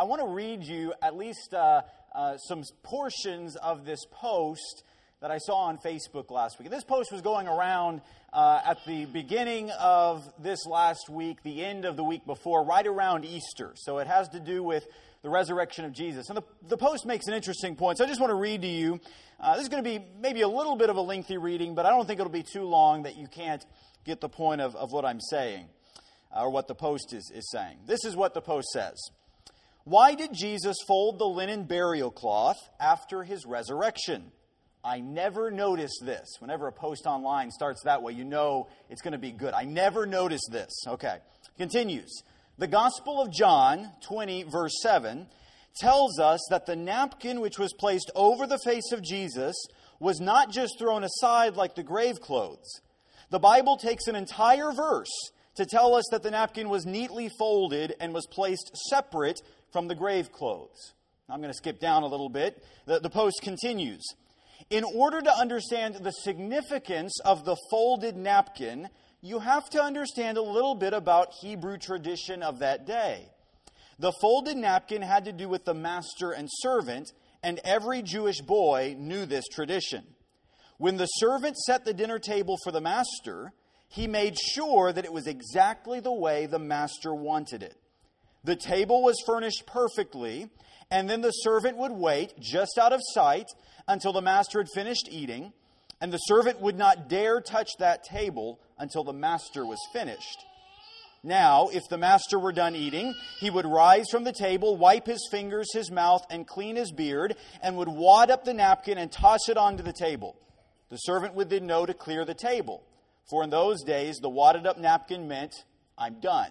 want to read you at least some portions of this post that I saw on Facebook last week. And this post was going around at the beginning of this last week, the end of the week before, right around Easter. So it has to do with the resurrection of Jesus. And the post makes an interesting point, so I just want to read to you. This is going to be maybe a little bit of a lengthy reading, but I don't think it'll be too long that you can't get the point of what I'm saying, or what the post is saying. This is what the post says. Why did Jesus fold the linen burial cloth after his resurrection? I never noticed this. Whenever a post online starts that way, you know it's going to be good. I never noticed this. Okay. Continues. The Gospel of John 20, verse 7, tells us that the napkin which was placed over the face of Jesus was not just thrown aside like the grave clothes. The Bible takes an entire verse to tell us that the napkin was neatly folded and was placed separate from the grave clothes. I'm going to skip down a little bit. The post continues. In order to understand the significance of the folded napkin, you have to understand a little bit about Hebrew tradition of that day. The folded napkin had to do with the master and servant, and every Jewish boy knew this tradition. When the servant set the dinner table for the master, he made sure that it was exactly the way the master wanted it. The table was furnished perfectly, and then the servant would wait just out of sight until the master had finished eating, and the servant would not dare touch that table until the master was finished. Now, if the master were done eating, he would rise from the table, wipe his fingers, his mouth, and clean his beard, and would wad up the napkin and toss it onto the table. The servant would then know to clear the table, for in those days the wadded up napkin meant, I'm done.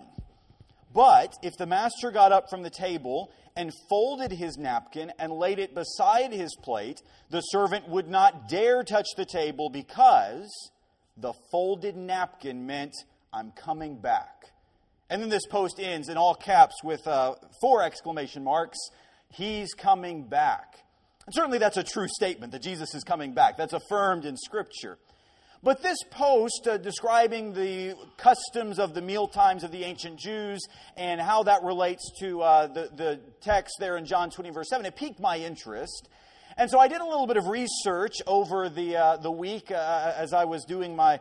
But if the master got up from the table and folded his napkin and laid it beside his plate, the servant would not dare touch the table because the folded napkin meant, I'm coming back. And then this post ends in all caps with 4 exclamation marks, He's coming back. And certainly that's a true statement that Jesus is coming back. That's affirmed in Scripture. But this post describing the customs of the meal times of the ancient Jews and how that relates to the text there in John 20, verse 7, it piqued my interest. And so I did a little bit of research over the week as I was doing my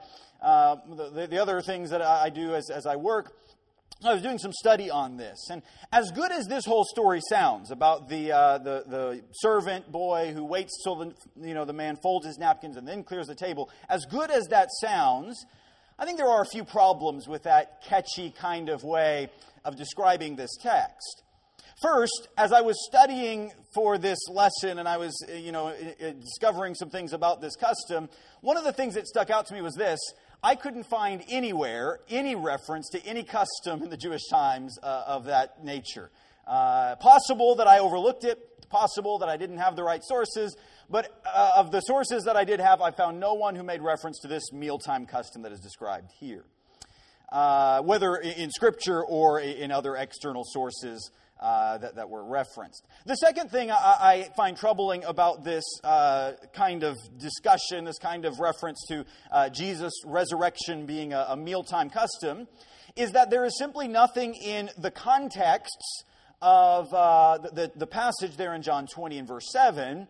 the other things that I do as I work. I was doing some study on this, and as good as this whole story sounds about the servant boy who waits till the man folds his napkins and then clears the table, as good as that sounds, I think there are a few problems with that catchy kind of way of describing this text. First, as I was studying for this lesson and I was discovering some things about this custom, one of the things that stuck out to me was this. I couldn't find anywhere any reference to any custom in the Jewish times of that nature. Possible that I overlooked it, possible that I didn't have the right sources, but of the sources that I did have, I found no one who made reference to this mealtime custom that is described here, whether in Scripture or in other external sources that were referenced. The second thing I find troubling about this kind of discussion, this kind of reference to Jesus' resurrection being a mealtime custom, is that there is simply nothing in the contexts of the passage there in John 20 and verse 7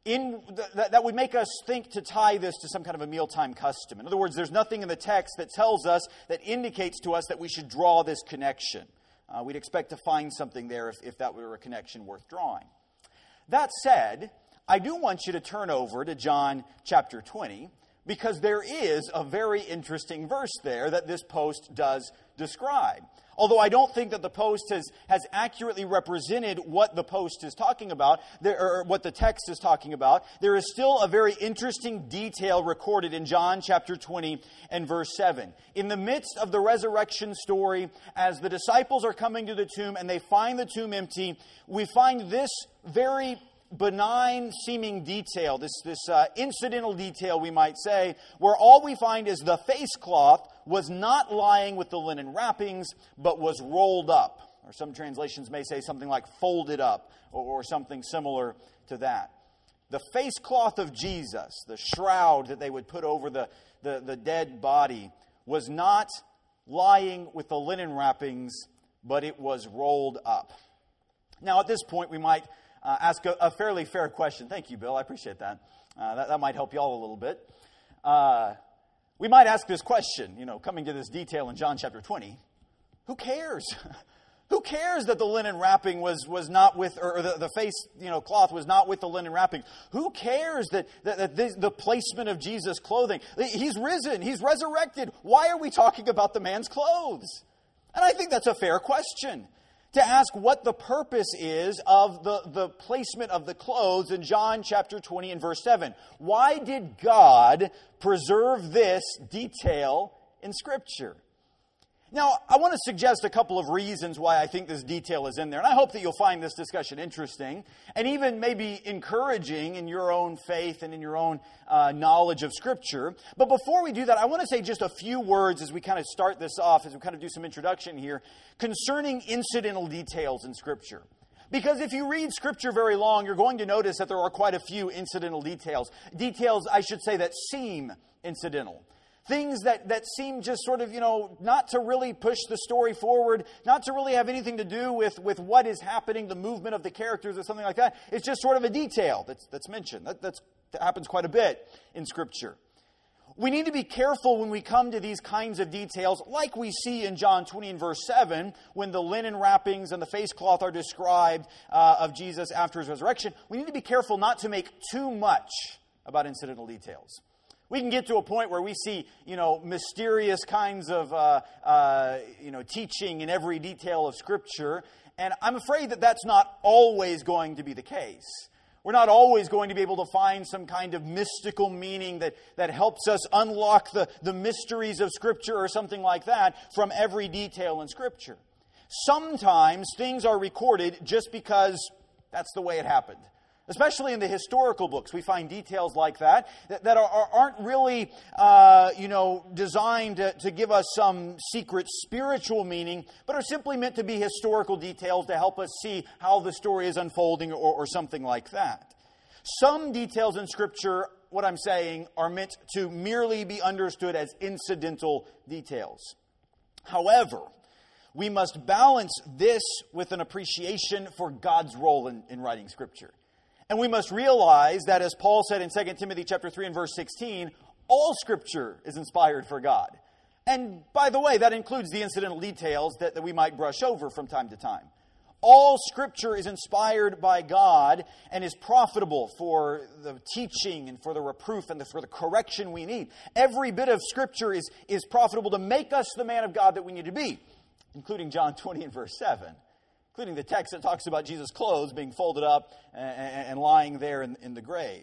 that would make us think to tie this to some kind of a mealtime custom. In other words, there's nothing in the text that tells us, that indicates to us that we should draw this connection. We'd expect to find something there if that were a connection worth drawing. That said, I do want you to turn over to John chapter 20, because there is a very interesting verse there that this post does describe. Although I don't think that the post has accurately represented what the post is talking about, or what the text is talking about, there is still a very interesting detail recorded in John chapter 20 and verse 7. In the midst of the resurrection story, as the disciples are coming to the tomb and they find the tomb empty, we find this very benign seeming detail, this incidental detail, we might say, where all we find is the face cloth was not lying with the linen wrappings, but was rolled up. Or some translations may say something like folded up, or something similar to that. The face cloth of Jesus, the shroud that they would put over the dead body, was not lying with the linen wrappings, but it was rolled up. Now, at this point, we might ask a fairly fair question. Thank you, Bill. I appreciate that. That might help you all a little bit. We might ask this question, coming to this detail in John chapter 20. Who cares? Who cares that the linen wrapping was not with, or the face, cloth was not with the linen wrapping? Who cares that the placement of Jesus' clothing? He's risen. He's resurrected. Why are we talking about the man's clothes? And I think that's a fair question, to ask what the purpose is of the placement of the clothes in John chapter 20 and verse 7. Why did God preserve this detail in Scripture? Now, I want to suggest a couple of reasons why I think this detail is in there. And I hope that you'll find this discussion interesting and even maybe encouraging in your own faith and in your own knowledge of Scripture. But before we do that, I want to say just a few words as we kind of start this off, as we kind of do some introduction here, concerning incidental details in Scripture. Because if you read Scripture very long, you're going to notice that there are quite a few incidental details. Details, I should say, that seem incidental. Things that seem just sort of, not to really push the story forward, not to really have anything to do with what is happening, the movement of the characters or something like that. It's just sort of a detail that's mentioned. That happens quite a bit in Scripture. We need to be careful when we come to these kinds of details, like we see in John 20 and verse 7, when the linen wrappings and the face cloth are described of Jesus after his resurrection. We need to be careful not to make too much about incidental details. We can get to a point where we see, mysterious kinds of, teaching in every detail of Scripture. And I'm afraid that that's not always going to be the case. We're not always going to be able to find some kind of mystical meaning that helps us unlock the mysteries of Scripture or something like that from every detail in Scripture. Sometimes things are recorded just because that's the way it happened. Especially in the historical books, we find details like that aren't really, designed to give us some secret spiritual meaning, but are simply meant to be historical details to help us see how the story is unfolding or something like that. Some details in Scripture, what I'm saying, are meant to merely be understood as incidental details. However, we must balance this with an appreciation for God's role in writing Scripture. And we must realize that, as Paul said in 2 Timothy chapter 3 and verse 16, all Scripture is inspired for God. And by the way, that includes the incidental details that we might brush over from time to time. All Scripture is inspired by God and is profitable for the teaching and for the reproof and for the correction we need. Every bit of Scripture is profitable to make us the man of God that we need to be, including John 20 and verse 7. Including the text that talks about Jesus' clothes being folded up and lying there in the grave.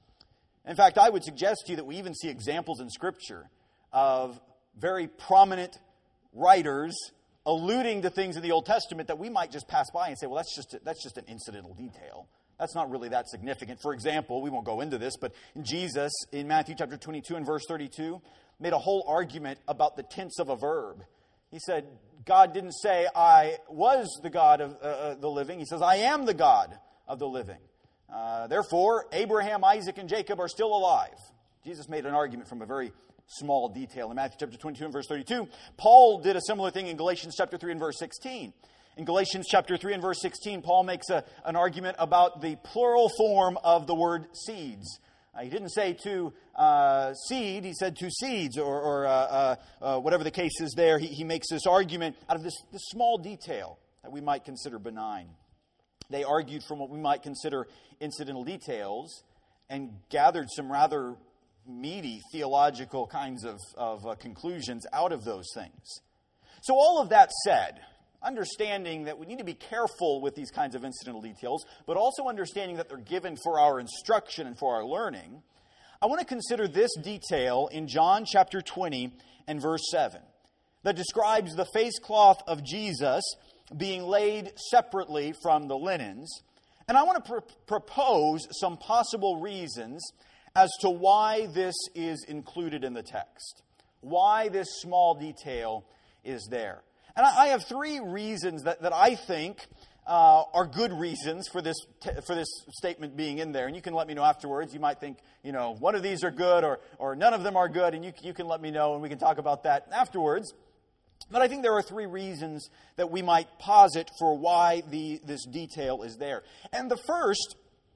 In fact, I would suggest to you that we even see examples in Scripture of very prominent writers alluding to things in the Old Testament that we might just pass by and say, well, that's just an incidental detail. That's not really that significant. For example, we won't go into this, but Jesus, in Matthew chapter 22 and verse 32, made a whole argument about the tense of a verb. He said, God didn't say, I was the God of the living. He says, I am the God of the living. Therefore, Abraham, Isaac, and Jacob are still alive. Jesus made an argument from a very small detail in Matthew chapter 22 and verse 32. Paul did a similar thing in Galatians chapter 3 and verse 16. In Galatians chapter 3 and verse 16, Paul makes an argument about the plural form of the word seeds. He didn't say to seed, he said to seeds, or whatever the case is there. He makes this argument out of this small detail that we might consider benign. They argued from what we might consider incidental details and gathered some rather meaty theological kinds of conclusions out of those things. So all of that said, understanding that we need to be careful with these kinds of incidental details, but also understanding that they're given for our instruction and for our learning, I want to consider this detail in John chapter 20 and verse 7 that describes the face cloth of Jesus being laid separately from the linens. And I want to propose some possible reasons as to why this is included in the text, why this small detail is there. And I have three reasons that I think are good reasons for this statement being in there. And you can let me know afterwards. You might think, one of these are good or none of them are good. And you can let me know and we can talk about that afterwards. But I think there are three reasons that we might posit for why this detail is there. And the first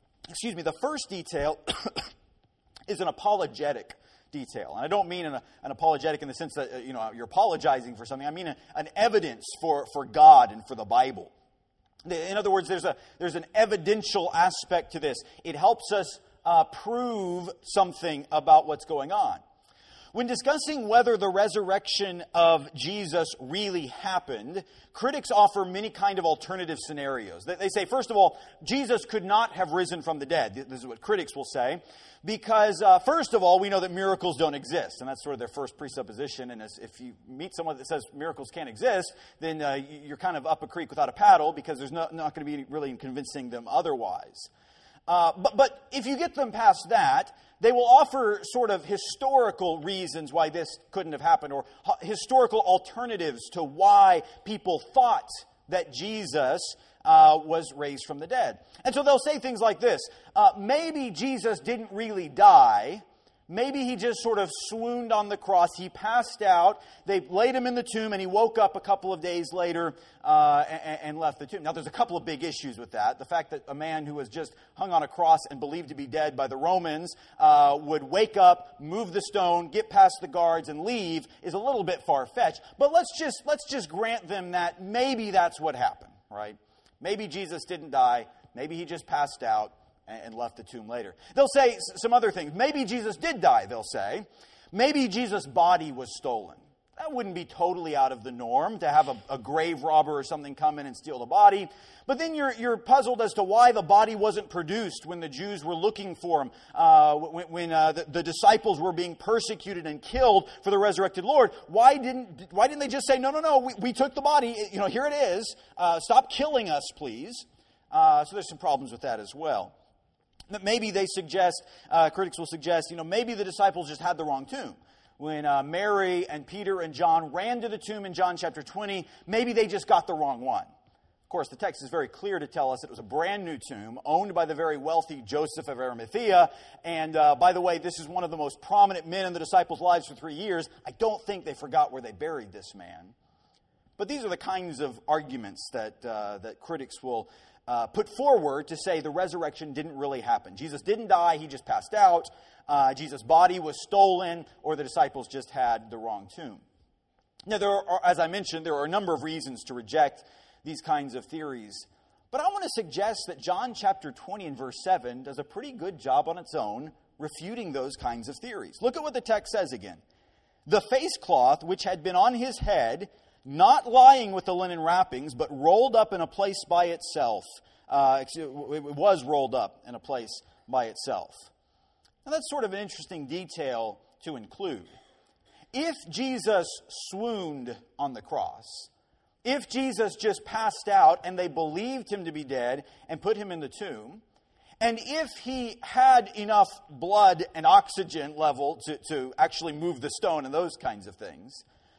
detail is an apologetic detail. And I don't mean an apologetic in the sense that you're apologizing for something. I mean an evidence for God and for the Bible. In other words, there's an evidential aspect to this. It helps us prove something about what's going on. When discussing whether the resurrection of Jesus really happened, critics offer many kind of alternative scenarios. They say, first of all, Jesus could not have risen from the dead. This is what critics will say. Because, first of all, we know that miracles don't exist. And that's sort of their first presupposition. And if you meet someone that says miracles can't exist, then you're kind of up a creek without a paddle, because there's not going to be really convincing them otherwise. But if you get them past that, they will offer sort of historical reasons why this couldn't have happened, or historical alternatives to why people thought that Jesus was raised from the dead. And so they'll say things like this. Maybe Jesus didn't really die. Maybe he just sort of swooned on the cross. He passed out. They laid him in the tomb, and he woke up a couple of days later and left the tomb. Now, there's a couple of big issues with that. The fact that a man who was just hung on a cross and believed to be dead by the Romans would wake up, move the stone, get past the guards, and leave is a little bit far-fetched. But let's just grant them that maybe that's what happened, right? Maybe Jesus didn't die. Maybe he just passed out and left the tomb later. They'll say some other things. Maybe Jesus did die, they'll say. Maybe Jesus' body was stolen. That wouldn't be totally out of the norm to have a grave robber or something come in and steal the body. But then you're puzzled as to why the body wasn't produced when the Jews were looking for him, when the disciples were being persecuted and killed for the resurrected Lord. Why didn't they just say, no, we took the body, here it is, stop killing us, please. So there's some problems with that as well. Maybe they suggest, critics will suggest, maybe the disciples just had the wrong tomb. When Mary and Peter and John ran to the tomb in John chapter 20, maybe they just got the wrong one. Of course, the text is very clear to tell us it was a brand new tomb owned by the very wealthy Joseph of Arimathea. And by the way, this is one of the most prominent men in the disciples' lives for 3 years. I don't think they forgot where they buried this man. But these are the kinds of arguments that critics will put forward to say the resurrection didn't really happen. Jesus didn't die, he just passed out. Jesus' body was stolen, or the disciples just had the wrong tomb. Now, as I mentioned, there are a number of reasons to reject these kinds of theories. But I want to suggest that John chapter 20 and verse 7 does a pretty good job on its own refuting those kinds of theories. Look at what the text says again. The face cloth which had been on his head, not lying with the linen wrappings, but rolled up in a place by itself. It was rolled up in a place by itself. Now that's sort of an interesting detail to include. If Jesus swooned on the cross, if Jesus just passed out and they believed him to be dead and put him in the tomb, and if he had enough blood and oxygen level to actually move the stone and those kinds of things,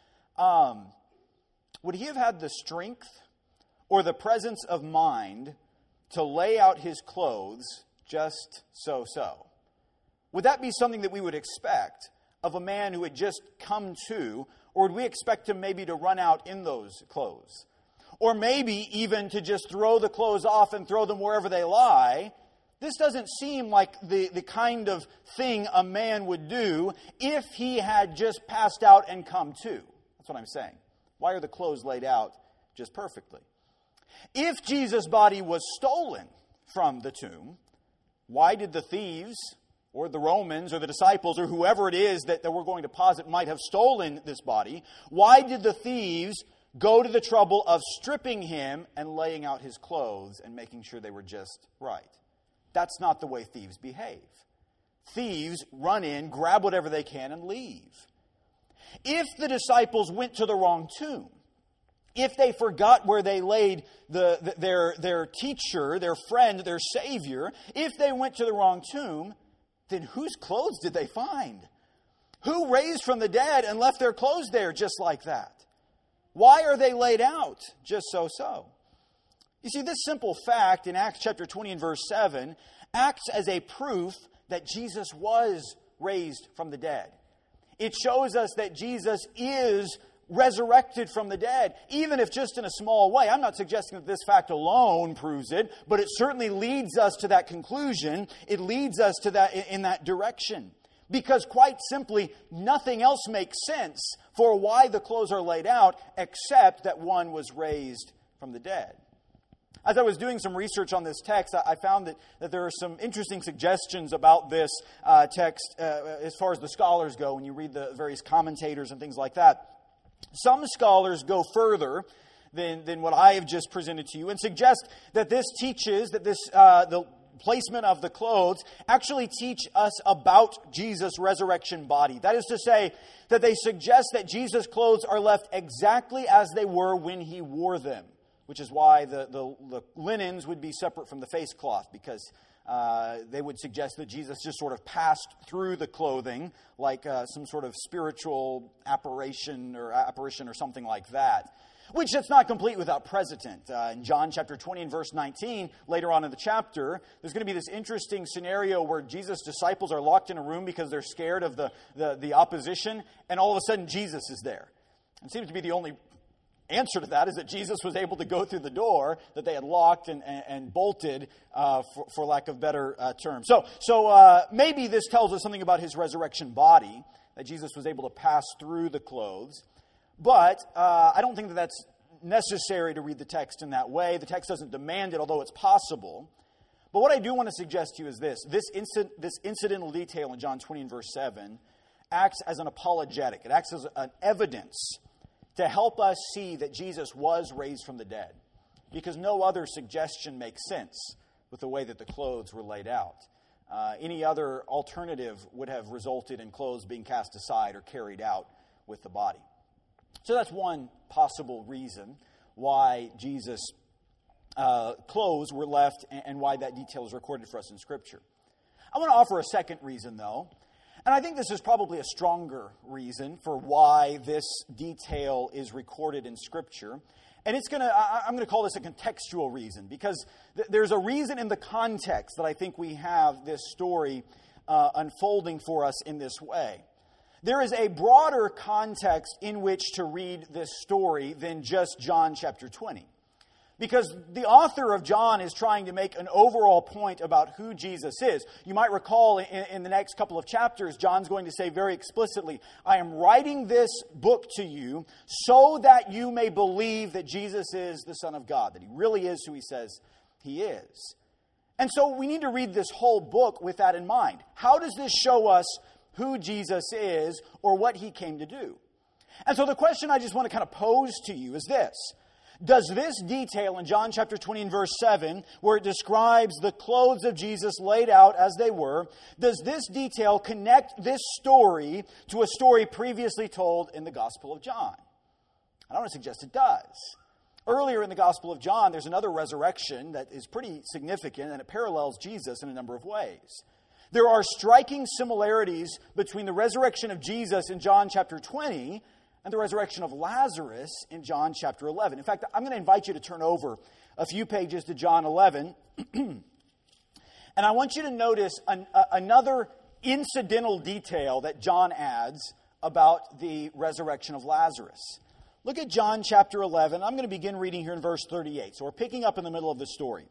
would he have had the strength or the presence of mind to lay out his clothes just so? Would that be something that we would expect of a man who had just come to, or would we expect him maybe to run out in those clothes? Or maybe even to just throw the clothes off and throw them wherever they lie? This doesn't seem like the kind of thing a man would do if he had just passed out and come to. That's what I'm saying. Why are the clothes laid out just perfectly? If Jesus' body was stolen from the tomb, why did the thieves or the Romans or the disciples or whoever it is that we're going to posit might have stolen this body, why did the thieves go to the trouble of stripping him and laying out his clothes and making sure they were just right? That's not the way thieves behave. Thieves run in, grab whatever they can, and leave. If the disciples went to the wrong tomb, if they forgot where they laid their teacher, their friend, their Savior, if they went to the wrong tomb, then whose clothes did they find? Who raised from the dead and left their clothes there just like that? Why are they laid out just so? You see, this simple fact in Acts chapter 20 and verse 7 acts as a proof that Jesus was raised from the dead. It shows us that Jesus is resurrected from the dead, even if just in a small way. I'm not suggesting that this fact alone proves it, but it certainly leads us to that conclusion. It leads us to that in that direction. Because quite simply, nothing else makes sense for why the clothes are laid out except that one was raised from the dead. As I was doing some research on this text, I found that there are some interesting suggestions about this text as far as the scholars go when you read the various commentators and things like that. Some scholars go further than what I have just presented to you and suggest that this teaches that the placement of the clothes actually teach us about Jesus' resurrection body. That is to say, that they suggest that Jesus' clothes are left exactly as they were when he wore them, which is why the linens would be separate from the face cloth, because they would suggest that Jesus just sort of passed through the clothing like some sort of spiritual apparition or something like that. Which that's not complete without precedent. In John chapter 20 and verse 19, later on in the chapter, there's going to be this interesting scenario where Jesus' disciples are locked in a room because they're scared of the opposition, and all of a sudden Jesus is there. It seems to be the only answer to that is that Jesus was able to go through the door that they had locked and bolted, for lack of better term. So maybe this tells us something about his resurrection body, that Jesus was able to pass through the clothes. But I don't think that that's necessary to read the text in that way. The text doesn't demand it, although it's possible. But what I do want to suggest to you is this incidental detail in John 20 and verse 7 acts as an apologetic. It acts as an evidence to help us see that Jesus was raised from the dead, because no other suggestion makes sense with the way that the clothes were laid out. Any other alternative would have resulted in clothes being cast aside or carried out with the body. So that's one possible reason why Jesus' clothes were left and why that detail is recorded for us in Scripture. I want to offer a second reason, though, and I think this is probably a stronger reason for why this detail is recorded in Scripture. And I'm going to call this a contextual reason, because there's a reason in the context that I think we have this story unfolding for us in this way. There is a broader context in which to read this story than just John chapter 20. Because the author of John is trying to make an overall point about who Jesus is. You might recall in the next couple of chapters, John's going to say very explicitly, I am writing this book to you so that you may believe that Jesus is the Son of God, that he really is who he says he is. And so we need to read this whole book with that in mind. How does this show us who Jesus is or what he came to do? And so the question I just want to kind of pose to you is this. Does this detail in John chapter 20 and verse 7, where it describes the clothes of Jesus laid out as they were, does this detail connect this story to a story previously told in the Gospel of John? I don't want to suggest it does. Earlier in the Gospel of John, there's another resurrection that is pretty significant, and it parallels Jesus in a number of ways. There are striking similarities between the resurrection of Jesus in John chapter 20 and the resurrection of Lazarus in John chapter 11. In fact, I'm going to invite you to turn over a few pages to John 11. And I want you to notice another incidental detail that John adds about the resurrection of Lazarus. Look at John chapter 11. I'm going to begin reading here in verse 38. So we're picking up in the middle of the story.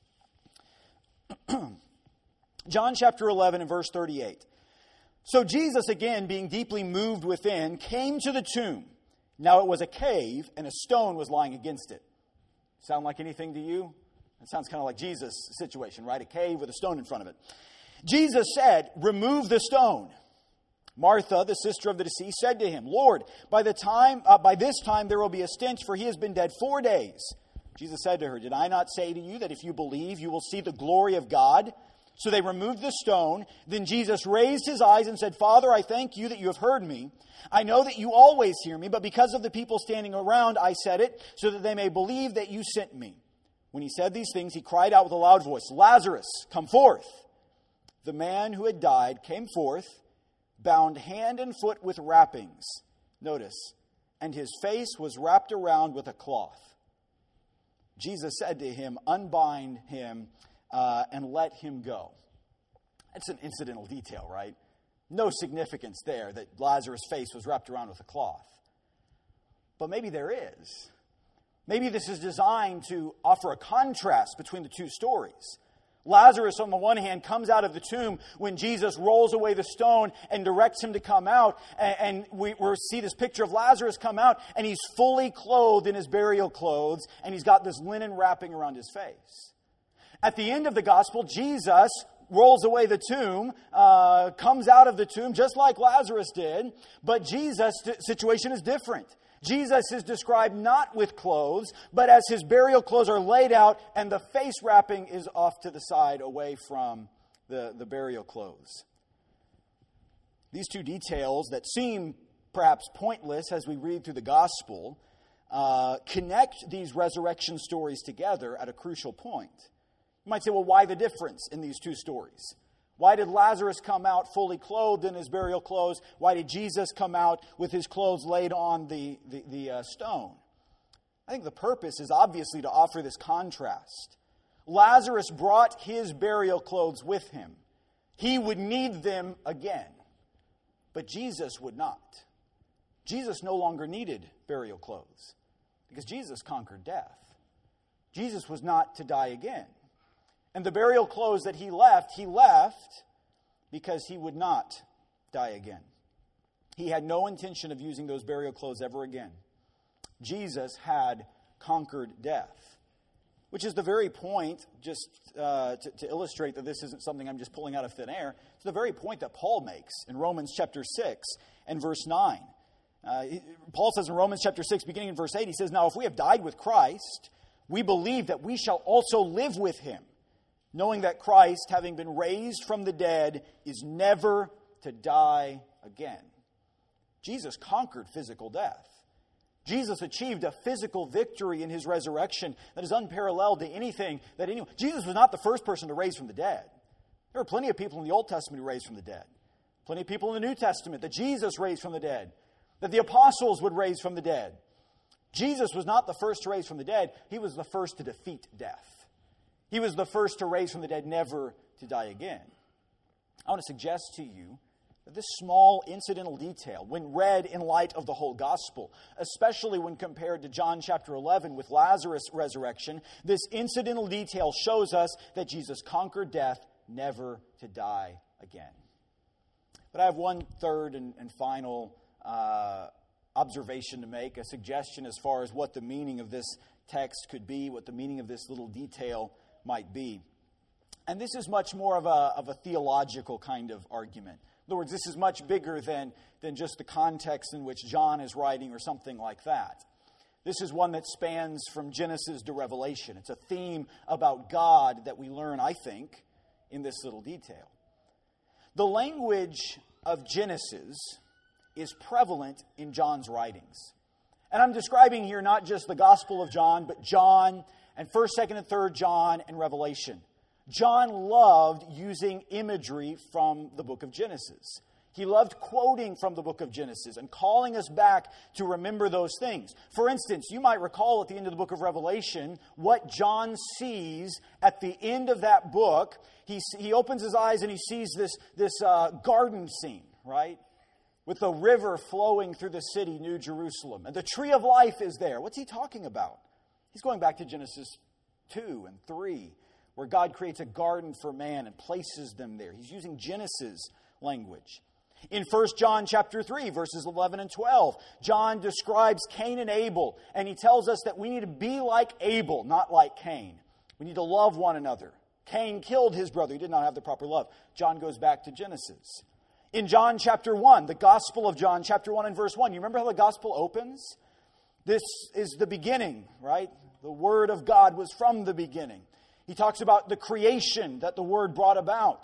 John chapter 11 and verse 38. So Jesus, again, being deeply moved within, came to the tomb. Now it was a cave, and a stone was lying against it. Sound like anything to you? It sounds kind of like Jesus' situation, right? A cave with a stone in front of it. Jesus said, remove the stone. Martha, the sister of the deceased, said to him, Lord, by this time there will be a stench, for he has been dead 4 days. Jesus said to her, did I not say to you that if you believe, you will see the glory of God? So they removed the stone. Then Jesus raised his eyes and said, Father, I thank you that you have heard me. I know that you always hear me, but because of the people standing around, I said it, so that they may believe that you sent me. When he said these things, he cried out with a loud voice, Lazarus, come forth. The man who had died came forth, bound hand and foot with wrappings. Notice, and his face was wrapped around with a cloth. Jesus said to him, unbind him and let him go. That's an incidental detail, right? No significance there that Lazarus' face was wrapped around with a cloth. But maybe there is. Maybe this is designed to offer a contrast between the two stories. Lazarus, on the one hand, comes out of the tomb when Jesus rolls away the stone and directs him to come out. And we see this picture of Lazarus come out, and he's fully clothed in his burial clothes, and he's got this linen wrapping around his face. At the end of the gospel, Jesus rolls away the tomb, comes out of the tomb just like Lazarus did, but Jesus' situation is different. Jesus is described not with clothes, but as his burial clothes are laid out and the face wrapping is off to the side away from the burial clothes. These two details that seem perhaps pointless as we read through the gospel connect these resurrection stories together at a crucial point. You might say, well, why the difference in these two stories? Why did Lazarus come out fully clothed in his burial clothes? Why did Jesus come out with his clothes laid on the stone? I think the purpose is obviously to offer this contrast. Lazarus brought his burial clothes with him. He would need them again. But Jesus would not. Jesus no longer needed burial clothes because Jesus conquered death. Jesus was not to die again. And the burial clothes that he left because he would not die again. He had no intention of using those burial clothes ever again. Jesus had conquered death. Which is the very point, just to illustrate that this isn't something I'm just pulling out of thin air, it's the very point that Paul makes in Romans chapter 6 and verse 9. Paul says in Romans chapter 6, beginning in verse 8, he says, "Now if we have died with Christ, we believe that we shall also live with him, knowing that Christ, having been raised from the dead, is never to die again." Jesus conquered physical death. Jesus achieved a physical victory in his resurrection that is unparalleled to anything that anyone... Jesus was not the first person to raise from the dead. There were plenty of people in the Old Testament who raised from the dead. Plenty of people in the New Testament that Jesus raised from the dead. That the apostles would raise from the dead. Jesus was not the first to raise from the dead. He was the first to defeat death. He was the first to raise from the dead, never to die again. I want to suggest to you that this small incidental detail, when read in light of the whole gospel, especially when compared to John chapter 11 with Lazarus' resurrection, this incidental detail shows us that Jesus conquered death, never to die again. But I have one third and final observation to make, a suggestion as far as what the meaning of this text could be, what the meaning of this little detail might be. And this is much more of a theological kind of argument. In other words, this is much bigger than just the context in which John is writing or something like that. This is one that spans from Genesis to Revelation. It's a theme about God that we learn, I think, in this little detail. The language of Genesis is prevalent in John's writings. And I'm describing here not just the Gospel of John, but John and 1st, 2nd, and 3rd John and Revelation. John loved using imagery from the book of Genesis. He loved quoting from the book of Genesis and calling us back to remember those things. For instance, you might recall at the end of the book of Revelation what John sees at the end of that book. He opens his eyes and he sees this garden scene, right? With the river flowing through the city, New Jerusalem. And the tree of life is there. What's he talking about? He's going back to Genesis 2 and 3, where God creates a garden for man and places them there. He's using Genesis language. In 1 John chapter 3, verses 11 and 12, John describes Cain and Abel, and he tells us that we need to be like Abel, not like Cain. We need to love one another. Cain killed his brother. He did not have the proper love. John goes back to Genesis. In John chapter 1, the Gospel of John chapter 1 and verse 1, you remember how the Gospel opens? This is the beginning, right? The Word of God was from the beginning. He talks about the creation that the Word brought about.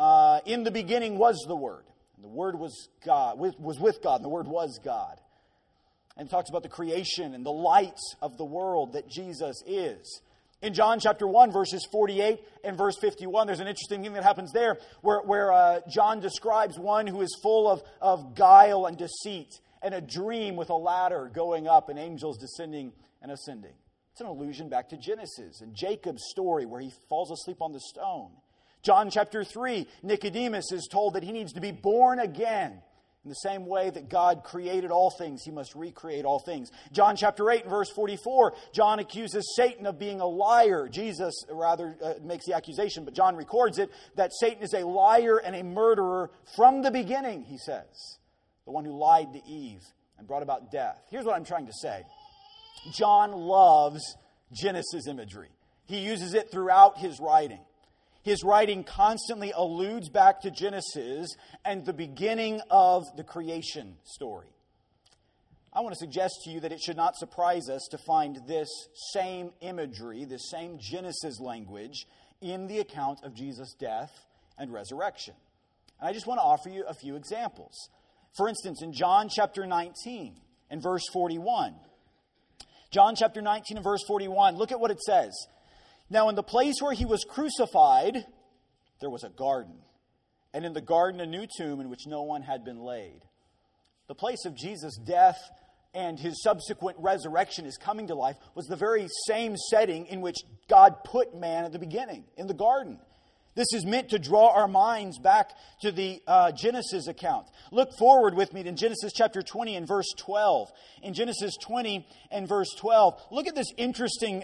In the beginning was the Word. And the Word was God, was with God, and the Word was God. And he talks about the creation and the light of the world that Jesus is. In John chapter 1, verses 48 and verse 51, there's an interesting thing that happens there where John describes one who is full of guile and deceit and a dream with a ladder going up and angels descending and ascending. It's an allusion back to Genesis and Jacob's story where he falls asleep on the stone. John chapter 3, Nicodemus is told that he needs to be born again. And In the same way that God created all things, he must recreate all things. John chapter 8 and verse 44, John accuses Satan of being a liar. Jesus rather makes the accusation, but John records it, that Satan is a liar and a murderer from the beginning, he says. The one who lied to Eve and brought about death. Here's what I'm trying to say. John loves Genesis imagery. He uses it throughout his writing. His writing constantly alludes back to Genesis and the beginning of the creation story. I want to suggest to you that it should not surprise us to find this same imagery, this same Genesis language in the account of Jesus' death and resurrection. And I just want to offer you a few examples. For instance, in John chapter 19 and verse 41. John chapter 19 and verse 41, look at what it says. Now in the place where he was crucified, there was a garden, and in the garden a new tomb in which no one had been laid. The place of Jesus' death and his subsequent resurrection, his coming to life, was the very same setting in which God put man at the beginning, in the garden. This is meant to draw our minds back to the Genesis account. Look forward with me to Genesis chapter 20 and verse 12. In Genesis 20 and verse 12, look at this interesting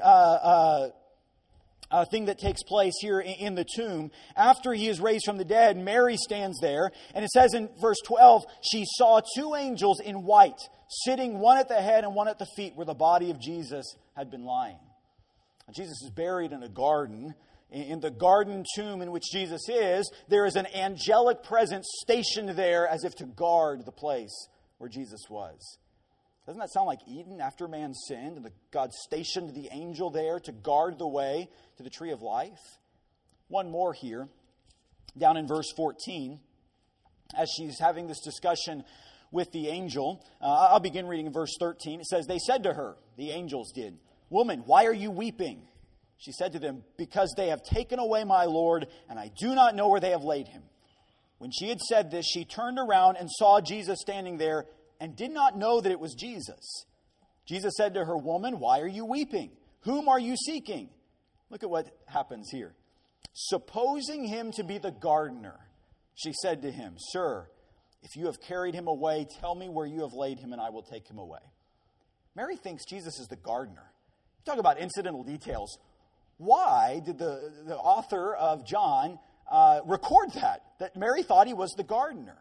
thing that takes place here in the tomb. After he is raised from the dead, Mary stands there, and it says in verse 12, she saw two angels in white, sitting one at the head and one at the feet where the body of Jesus had been lying. Jesus is buried in a garden. In the garden tomb in which Jesus is, there is an angelic presence stationed there as if to guard the place where Jesus was. Doesn't that sound like Eden after man sinned and God stationed the angel there to guard the way to the tree of life? One more here, down in verse 14, as she's having this discussion with the angel. I'll begin reading in verse 13. It says, they said to her, the angels did, "Woman, why are you weeping?" She said to them, "Because they have taken away my Lord, and I do not know where they have laid him." When she had said this, she turned around and saw Jesus standing there, and did not know that it was Jesus. Jesus said to her, "Woman, why are you weeping? Whom are you seeking?" Look at what happens here. Supposing him to be the gardener, she said to him, "Sir, if you have carried him away, tell me where you have laid him, and I will take him away." Mary thinks Jesus is the gardener. Talk about incidental details. Why did the author of John record that Mary thought he was the gardener?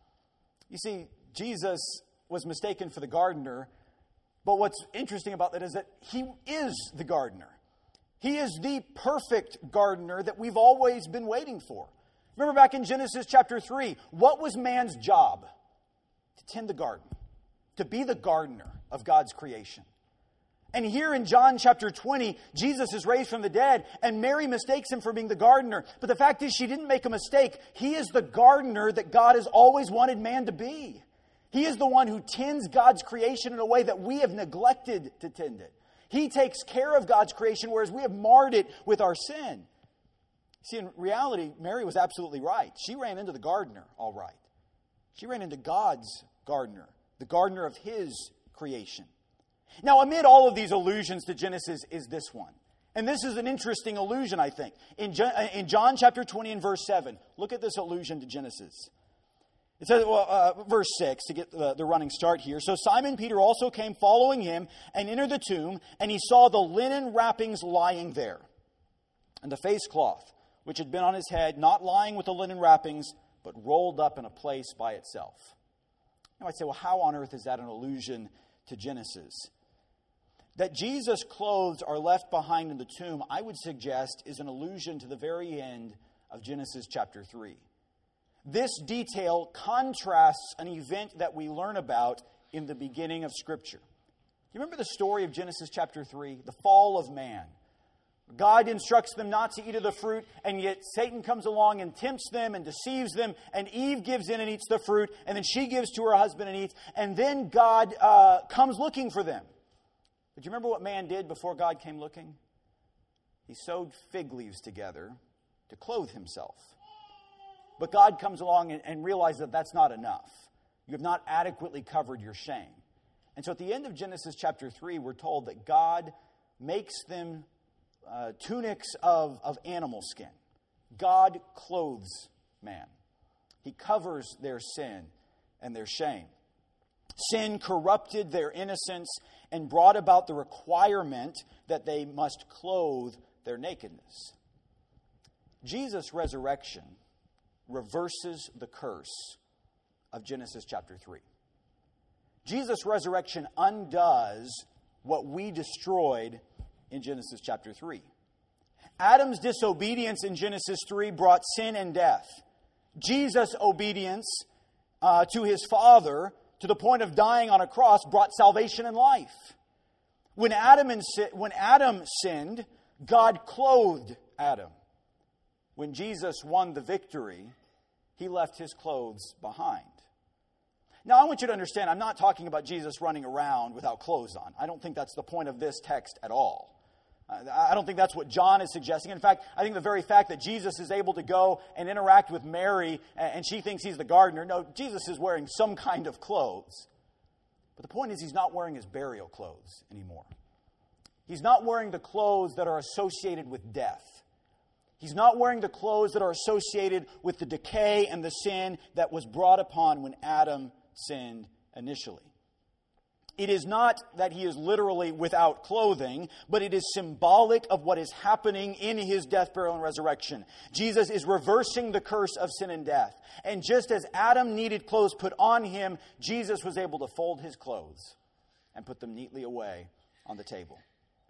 You see, Jesus was mistaken for the gardener, but what's interesting about that is that he is the gardener. He is the perfect gardener that we've always been waiting for. Remember back in Genesis chapter 3, what was man's job? To tend the garden, to be the gardener of God's creation. And here in John chapter 20, Jesus is raised from the dead, and Mary mistakes him for being the gardener. But the fact is, she didn't make a mistake. He is the gardener that God has always wanted man to be. He is the one who tends God's creation in a way that we have neglected to tend it. He takes care of God's creation, whereas we have marred it with our sin. See, in reality, Mary was absolutely right. She ran into the gardener, all right. She ran into God's gardener, the gardener of his creation. Now, amid all of these allusions to Genesis is this one. And this is an interesting allusion, I think. In John chapter 20 and verse 7, look at this allusion to Genesis. It says, verse 6, to get the running start here. So Simon Peter also came following him and entered the tomb, and he saw the linen wrappings lying there, and the face cloth, which had been on his head, not lying with the linen wrappings, but rolled up in a place by itself. Now I'd say, well, how on earth is that an allusion to Genesis? That Jesus' clothes are left behind in the tomb, I would suggest, is an allusion to the very end of Genesis chapter 3. This detail contrasts an event that we learn about in the beginning of Scripture. You remember the story of Genesis chapter 3, the fall of man? God instructs them not to eat of the fruit, and yet Satan comes along and tempts them and deceives them, and Eve gives in and eats the fruit, and then she gives to her husband and eats, and then God comes looking for them. But you remember what man did before God came looking? He sewed fig leaves together to clothe himself. But God comes along and realizes that that's not enough. You have not adequately covered your shame. And so at the end of Genesis chapter 3, we're told that God makes them tunics of animal skin. God clothes man. He covers their sin and their shame. Sin corrupted their innocence and brought about the requirement that they must clothe their nakedness. Jesus' resurrection reverses the curse of Genesis chapter 3. Jesus' resurrection undoes what we destroyed in Genesis chapter 3. Adam's disobedience in Genesis 3 brought sin and death. Jesus' obedience to his Father, to the point of dying on a cross, brought salvation and life. When Adam sinned, God clothed Adam. When Jesus won the victory, he left his clothes behind. Now, I want you to understand, I'm not talking about Jesus running around without clothes on. I don't think that's the point of this text at all. I don't think that's what John is suggesting. In fact, I think the very fact that Jesus is able to go and interact with Mary and she thinks he's the gardener, no, Jesus is wearing some kind of clothes. But the point is, he's not wearing his burial clothes anymore. He's not wearing the clothes that are associated with death. He's not wearing the clothes that are associated with the decay and the sin that was brought upon when Adam sinned initially. It is not that he is literally without clothing, but it is symbolic of what is happening in his death, burial, and resurrection. Jesus is reversing the curse of sin and death. And just as Adam needed clothes put on him, Jesus was able to fold his clothes and put them neatly away on the table.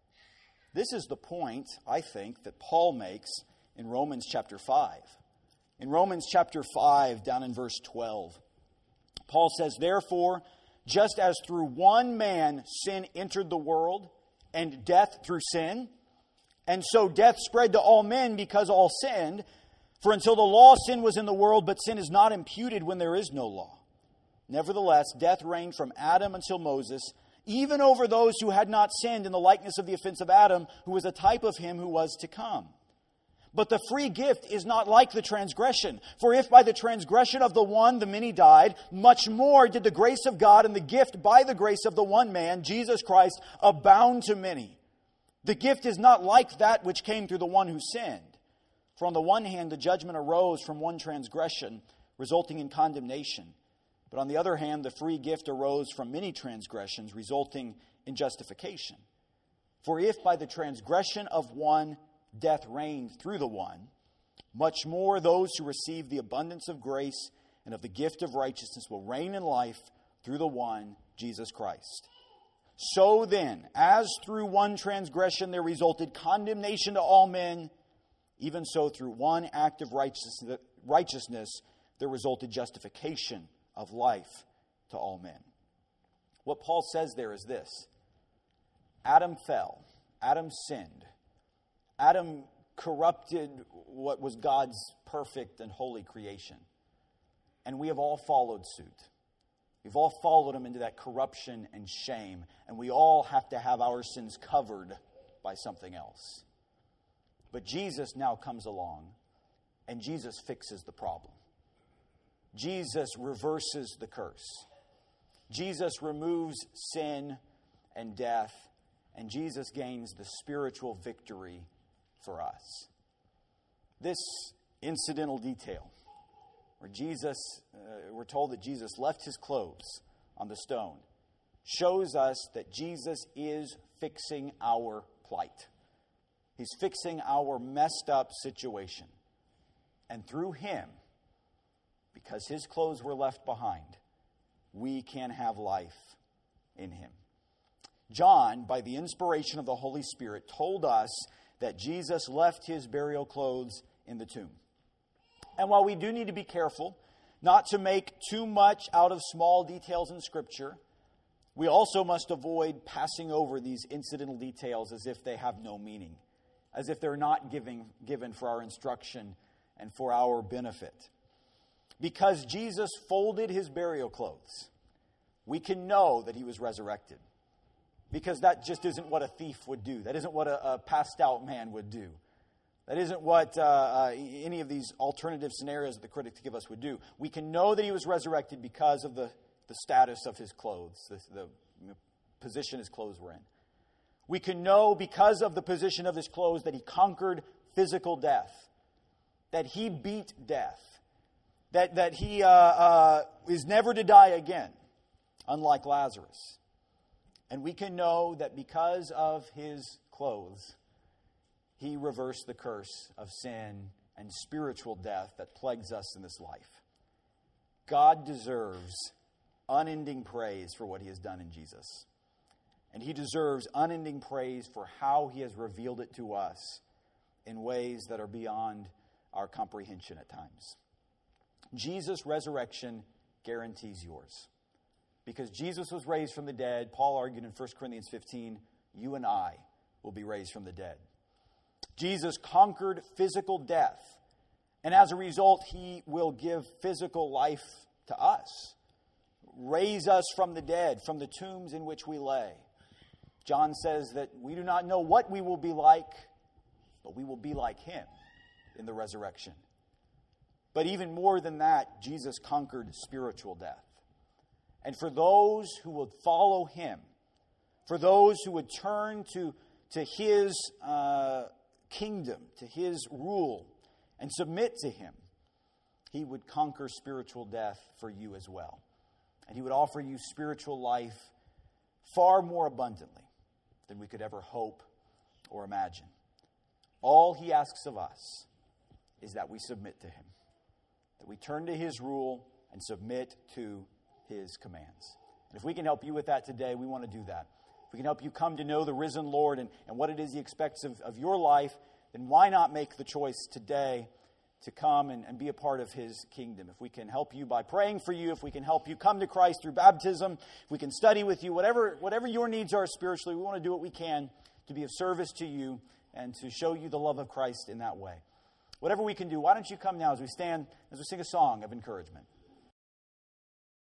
This is the point, I think, that Paul makes in Romans chapter 5. In Romans chapter 5, down in verse 12, Paul says, "Therefore, just as through one man sin entered the world, and death through sin, and so death spread to all men because all sinned. For until the law, sin was in the world, but sin is not imputed when there is no law. Nevertheless, death reigned from Adam until Moses, even over those who had not sinned in the likeness of the offense of Adam, who was a type of him who was to come. But the free gift is not like the transgression. For if by the transgression of the one the many died, much more did the grace of God and the gift by the grace of the one man, Jesus Christ, abound to many. The gift is not like that which came through the one who sinned. For on the one hand, the judgment arose from one transgression, resulting in condemnation. But on the other hand, the free gift arose from many transgressions, resulting in justification. For if by the transgression of one death reigned through the one, much more those who receive the abundance of grace and of the gift of righteousness will reign in life through the one, Jesus Christ. So then, as through one transgression there resulted condemnation to all men, even so through one act of righteousness there resulted justification of life to all men." What Paul says there is this: Adam fell, Adam sinned, Adam corrupted what was God's perfect and holy creation. And we have all followed suit. We've all followed him into that corruption and shame. And we all have to have our sins covered by something else. But Jesus now comes along, and Jesus fixes the problem. Jesus reverses the curse. Jesus removes sin and death, and Jesus gains the spiritual victory for us. This incidental detail, where we're told that Jesus left his clothes on the stone, shows us that Jesus is fixing our plight. He's fixing our messed up situation. And through him, because his clothes were left behind, we can have life in him. John, by the inspiration of the Holy Spirit, told us that Jesus left his burial clothes in the tomb. And while we do need to be careful not to make too much out of small details in Scripture, we also must avoid passing over these incidental details as if they have no meaning, as if they're not given for our instruction and for our benefit. Because Jesus folded his burial clothes, we can know that he was resurrected. Because that just isn't what a thief would do. That isn't what a passed out man would do. That isn't what any of these alternative scenarios that the critics give us would do. We can know that he was resurrected because of the status of his clothes, the position his clothes were in. We can know because of the position of his clothes that he conquered physical death, that he beat death, that he is never to die again, unlike Lazarus. And we can know that because of his clothes, he reversed the curse of sin and spiritual death that plagues us in this life. God deserves unending praise for what he has done in Jesus. And he deserves unending praise for how he has revealed it to us in ways that are beyond our comprehension at times. Jesus' resurrection guarantees yours. Because Jesus was raised from the dead, Paul argued in 1 Corinthians 15, you and I will be raised from the dead. Jesus conquered physical death, and as a result, he will give physical life to us. Raise us from the dead, from the tombs in which we lay. John says that we do not know what we will be like, but we will be like him in the resurrection. But even more than that, Jesus conquered spiritual death. And for those who would follow him, for those who would turn to his kingdom, to his rule, and submit to him, he would conquer spiritual death for you as well. And he would offer you spiritual life far more abundantly than we could ever hope or imagine. All he asks of us is that we submit to him, that we turn to his rule and submit to his commands. And if we can help you with that today, we want to do that. If we can help you come to know the risen Lord and what it is he expects of your life, then why not make the choice today to come and be a part of his kingdom? If we can help you by praying for you, if we can help you come to Christ through baptism, if we can study with you, whatever your needs are spiritually, we want to do what we can to be of service to you and to show you the love of Christ in that way. Whatever we can do, why don't you come now as we stand, as we sing a song of encouragement.